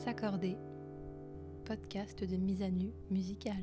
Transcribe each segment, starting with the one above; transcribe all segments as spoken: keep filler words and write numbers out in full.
S'accorder, podcast de mise à nu musicale.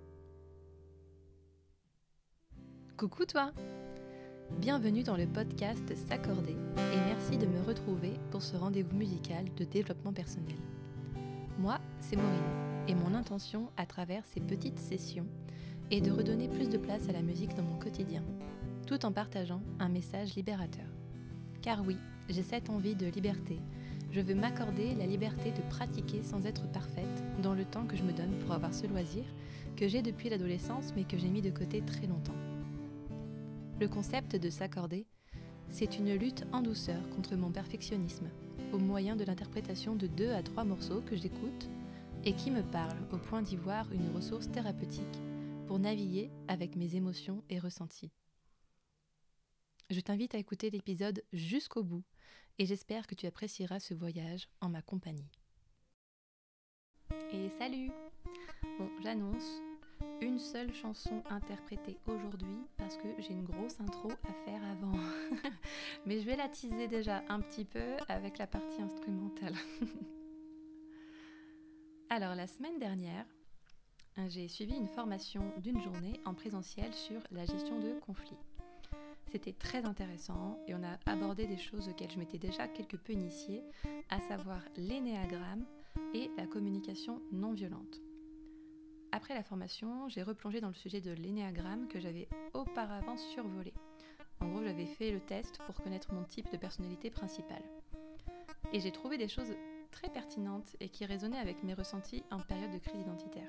Coucou toi! Bienvenue dans le podcast S'accorder et merci de me retrouver pour ce rendez-vous musical de développement personnel. Moi, c'est Maureen et mon intention à travers ces petites sessions est de redonner plus de place à la musique dans mon quotidien, tout en partageant un message libérateur. Car oui, j'ai cette envie de liberté. Je veux m'accorder la liberté de pratiquer sans être parfaite dans le temps que je me donne pour avoir ce loisir que j'ai depuis l'adolescence mais que j'ai mis de côté très longtemps. Le concept de s'accorder, c'est une lutte en douceur contre mon perfectionnisme au moyen de l'interprétation de deux à trois morceaux que j'écoute et qui me parlent au point d'y voir une ressource thérapeutique pour naviguer avec mes émotions et ressentis. Je t'invite à écouter l'épisode jusqu'au bout et j'espère que tu apprécieras ce voyage en ma compagnie. Et salut! Bon, j'annonce une seule chanson interprétée aujourd'hui parce que j'ai une grosse intro à faire avant. Mais je vais la teaser déjà un petit peu avec la partie instrumentale. Alors, la semaine dernière, j'ai suivi une formation d'une journée en présentiel sur la gestion de conflits. C'était très intéressant et on a abordé des choses auxquelles je m'étais déjà quelque peu initiée, à savoir l'énéagramme et la communication non violente. Après la formation, j'ai replongé dans le sujet de l'énéagramme que j'avais auparavant survolé. En gros, j'avais fait le test pour connaître mon type de personnalité principale. Et j'ai trouvé des choses très pertinentes et qui résonnaient avec mes ressentis en période de crise identitaire.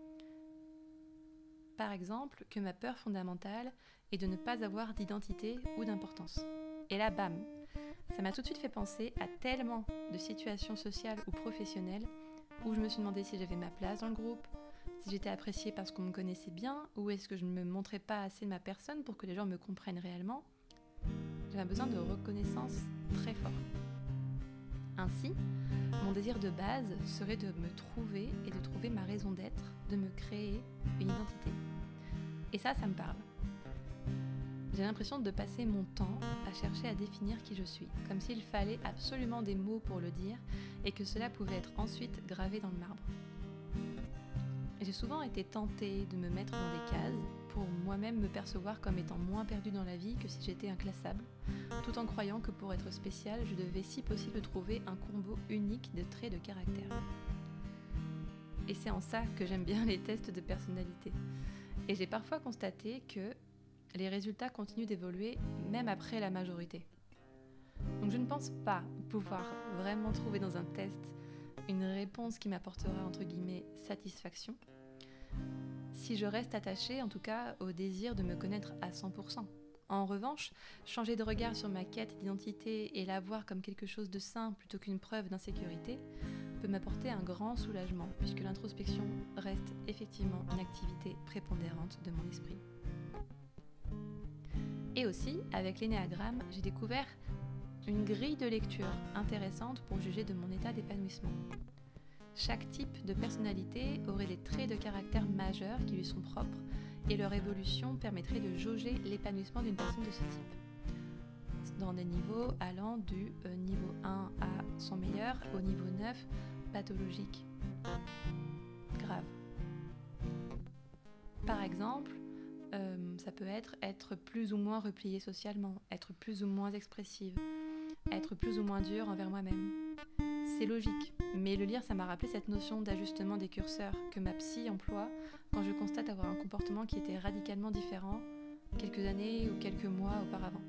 Par exemple, que ma peur fondamentale est de ne pas avoir d'identité ou d'importance. Et là, bam, ça m'a tout de suite fait penser à tellement de situations sociales ou professionnelles où je me suis demandé si j'avais ma place dans le groupe, si j'étais appréciée parce qu'on me connaissait bien, ou est-ce que je ne me montrais pas assez de ma personne pour que les gens me comprennent réellement. J'avais besoin de reconnaissance très fort. Ainsi, mon désir de base serait de me trouver et de trouver ma raison d'être, de me créer une identité. Et ça, ça me parle. J'ai l'impression de passer mon temps à chercher à définir qui je suis, comme s'il fallait absolument des mots pour le dire et que cela pouvait être ensuite gravé dans le marbre. J'ai souvent été tentée de me mettre dans des cases pour moi-même me percevoir comme étant moins perdue dans la vie que si j'étais inclassable, tout en croyant que pour être spéciale, je devais si possible trouver un combo unique de traits de caractère. Et c'est en ça que j'aime bien les tests de personnalité. Et j'ai parfois constaté que les résultats continuent d'évoluer même après la majorité. Donc je ne pense pas pouvoir vraiment trouver dans un test une réponse qui m'apportera entre guillemets satisfaction si je reste attachée en tout cas au désir de me connaître à cent pour cent. En revanche, changer de regard sur ma quête d'identité et la voir comme quelque chose de sain plutôt qu'une preuve d'insécurité peut m'apporter un grand soulagement puisque l'introspection reste effectivement une activité prépondérante de mon esprit. Et aussi, avec l'énéagramme, j'ai découvert une grille de lecture intéressante pour juger de mon état d'épanouissement. Chaque type de personnalité aurait des traits de caractère majeurs qui lui sont propres et leur évolution permettrait de jauger l'épanouissement d'une personne de ce type. Dans des niveaux allant du euh, niveau un à son meilleur au niveau neuf, pathologique, grave. Par exemple, euh, ça peut être être plus ou moins repliée socialement, être plus ou moins expressive, être plus ou moins dure envers moi-même. C'est logique, mais le lire, ça m'a rappelé cette notion d'ajustement des curseurs que ma psy emploie quand je constate avoir un comportement qui était radicalement différent quelques années ou quelques mois auparavant.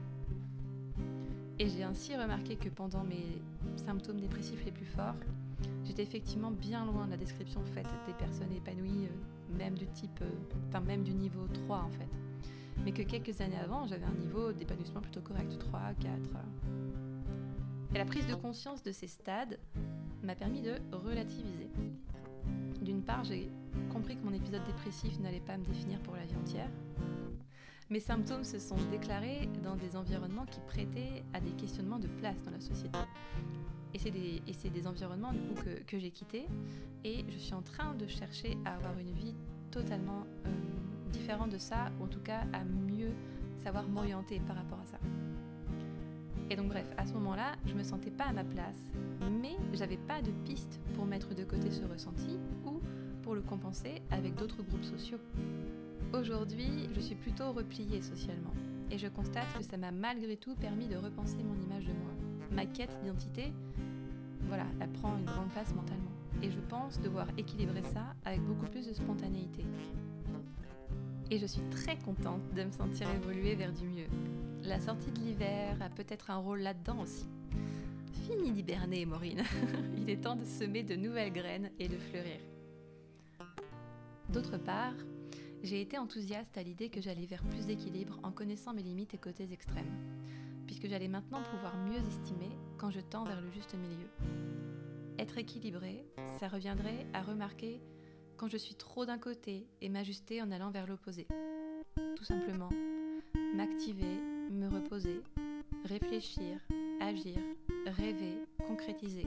Et j'ai ainsi remarqué que pendant mes symptômes dépressifs les plus forts, j'étais effectivement bien loin de la description faite des personnes épanouies, euh, même du type, euh, enfin même du niveau trois en fait. Mais que quelques années avant, j'avais un niveau d'épanouissement plutôt correct, trois, quatre. Et la prise de conscience de ces stades m'a permis de relativiser. D'une part, j'ai compris que mon épisode dépressif n'allait pas me définir pour la vie entière. Mes symptômes se sont déclarés dans des environnements qui prêtaient à des questionnements de place dans la société. Et c'est des, et c'est des environnements du coup, que, que j'ai quittés et je suis en train de chercher à avoir une vie totalement euh, différente de ça, ou en tout cas à mieux savoir m'orienter par rapport à ça. Et donc bref, à ce moment-là, je me sentais pas à ma place, mais j'avais pas de piste pour mettre de côté ce ressenti ou pour le compenser avec d'autres groupes sociaux. Aujourd'hui, je suis plutôt repliée socialement et je constate que ça m'a malgré tout permis de repenser mon image de moi. Ma quête d'identité, voilà, elle prend une grande place mentalement et je pense devoir équilibrer ça avec beaucoup plus de spontanéité. Et je suis très contente de me sentir évoluer vers du mieux. La sortie de l'hiver a peut-être un rôle là-dedans aussi. Fini d'hiberner, Maureen. Il est temps de semer de nouvelles graines et de fleurir. D'autre part, j'ai été enthousiaste à l'idée que j'allais vers plus d'équilibre en connaissant mes limites et côtés extrêmes, puisque j'allais maintenant pouvoir mieux estimer quand je tends vers le juste milieu. Être équilibré, ça reviendrait à remarquer quand je suis trop d'un côté et m'ajuster en allant vers l'opposé. Tout simplement, m'activer, me reposer, réfléchir, agir, rêver, concrétiser.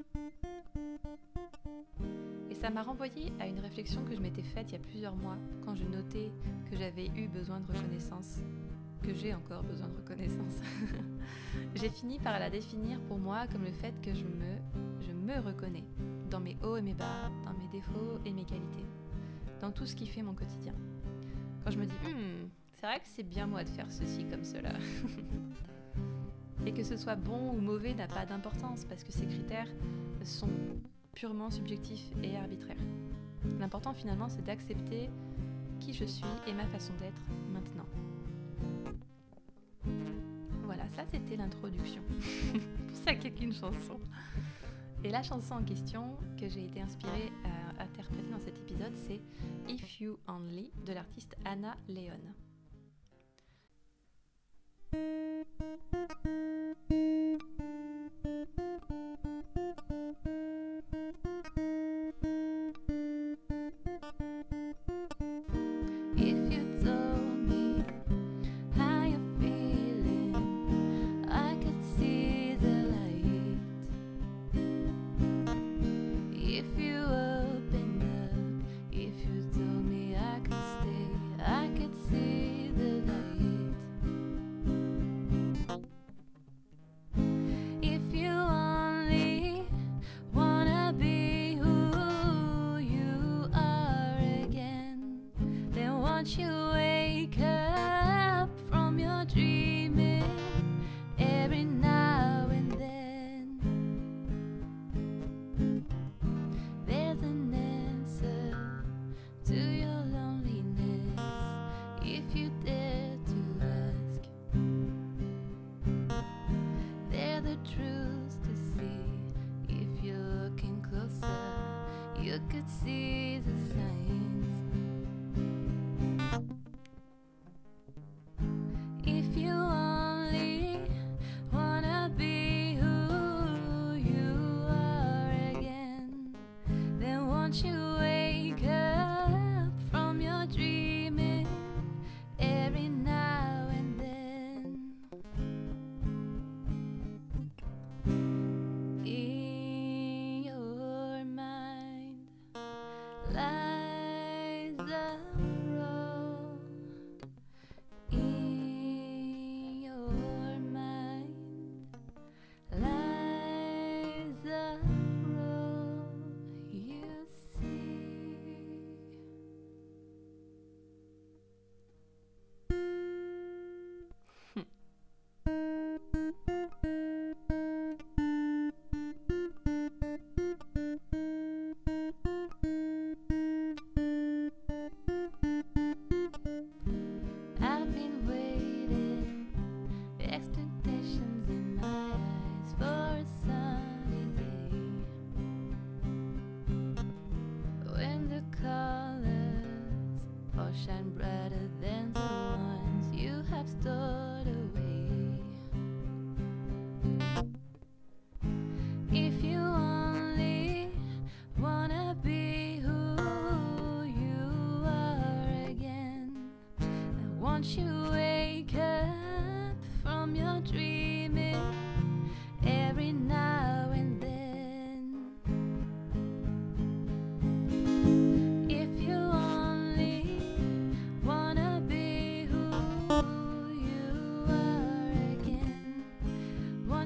Et ça m'a renvoyé à une réflexion que je m'étais faite il y a plusieurs mois quand je notais que j'avais eu besoin de reconnaissance, que j'ai encore besoin de reconnaissance. J'ai fini par la définir pour moi comme le fait que je me, je me reconnais dans mes hauts et mes bas, dans mes défauts et mes qualités, dans tout ce qui fait mon quotidien. Quand je me dis hm, c'est vrai que c'est bien moi de faire ceci comme cela. Et que ce soit bon ou mauvais n'a pas d'importance parce que ces critères sont purement subjectifs et arbitraires. L'important finalement c'est d'accepter qui je suis et ma façon d'être maintenant. Voilà, ça c'était l'introduction. Ça qu'est qu'une chanson. Et la chanson en question que j'ai été inspirée à interpréter dans cet épisode, c'est If You Only de l'artiste Anna Leon. Won't you wake up from your dreaming every now and then? There's an answer to your loneliness if you dare to ask. There's the truth to see if you're looking closer. You could see the signs. If you only wanna be who you are again, then won't you wake up from your dreaming every now and then? In your mind, like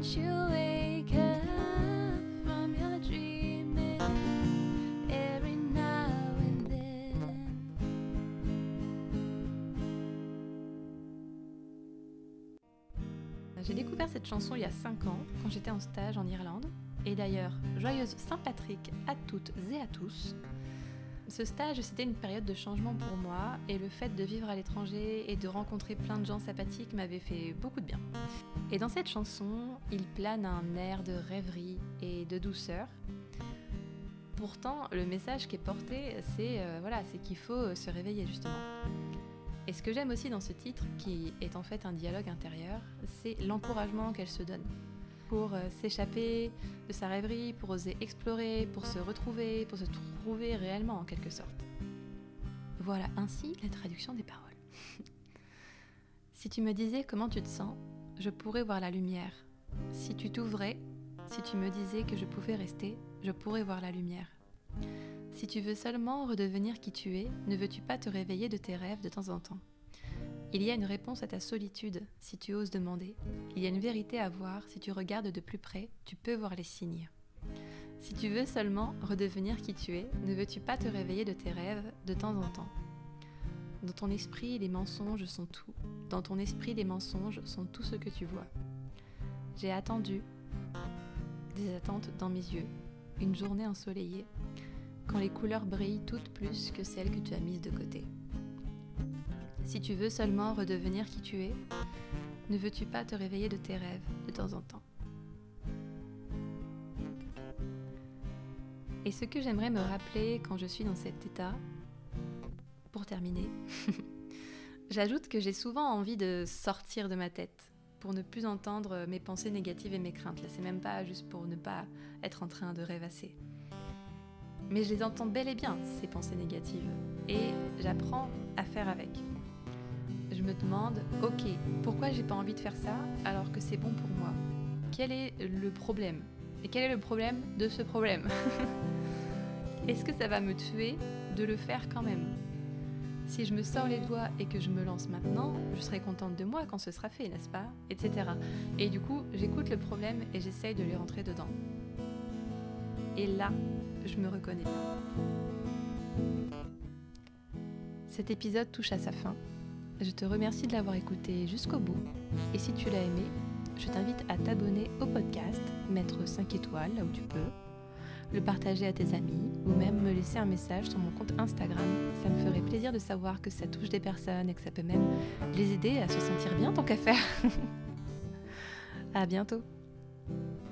Won't you wake up from your dreaming every now and then? J'ai découvert cette chanson il y a cinq ans, quand j'étais en stage en Irlande. Et d'ailleurs, joyeuse Saint-Patrick à toutes et à tous. Ce stage, c'était une période de changement pour moi, et le fait de vivre à l'étranger et de rencontrer plein de gens sympathiques m'avait fait beaucoup de bien. Et dans cette chanson, il plane un air de rêverie et de douceur. Pourtant, le message qui est porté, c'est, euh, voilà, c'est qu'il faut se réveiller justement. Et ce que j'aime aussi dans ce titre, qui est en fait un dialogue intérieur, c'est l'encouragement qu'elle se donne pour euh, s'échapper de sa rêverie, pour oser explorer, pour se retrouver, pour se trouver réellement en quelque sorte. Voilà ainsi la traduction des paroles. Si tu me disais comment tu te sens, je pourrais voir la lumière. Si tu t'ouvrais, si tu me disais que je pouvais rester, je pourrais voir la lumière. Si tu veux seulement redevenir qui tu es, ne veux-tu pas te réveiller de tes rêves de temps en temps ? Il y a une réponse à ta solitude, si tu oses demander. Il y a une vérité à voir, si tu regardes de plus près, tu peux voir les signes. Si tu veux seulement redevenir qui tu es, ne veux-tu pas te réveiller de tes rêves de temps en temps ? Dans ton esprit, les mensonges sont tout. Dans ton esprit, les mensonges sont tout ce que tu vois. J'ai attendu des attentes dans mes yeux, une journée ensoleillée, quand les couleurs brillent toutes plus que celles que tu as mises de côté. Si tu veux seulement redevenir qui tu es, ne veux-tu pas te réveiller de tes rêves de temps en temps ? Et ce que j'aimerais me rappeler quand je suis dans cet état, pour terminer, j'ajoute que j'ai souvent envie de sortir de ma tête pour ne plus entendre mes pensées négatives et mes craintes. Là, c'est même pas juste pour ne pas être en train de rêvasser. Mais je les entends bel et bien, ces pensées négatives, et j'apprends à faire avec. Je me demande, ok, pourquoi j'ai pas envie de faire ça alors que c'est bon pour moi ? Quel est le problème ? Et quel est le problème de ce problème ? Est-ce que ça va me tuer de le faire quand même ? Si je me sors les doigts et que je me lance maintenant, je serai contente de moi quand ce sera fait, n'est-ce pas ? Etc. Et du coup, j'écoute le problème et j'essaye de lui rentrer dedans. Et là, je me reconnais pas. Cet épisode touche à sa fin. Je te remercie de l'avoir écouté jusqu'au bout. Et si tu l'as aimé, je t'invite à t'abonner au podcast, mettre cinq étoiles là où tu peux, le partager à tes amis ou même me laisser un message sur mon compte Instagram. Ça me ferait plaisir de savoir que ça touche des personnes et que ça peut même les aider à se sentir bien tant qu'à faire. À bientôt.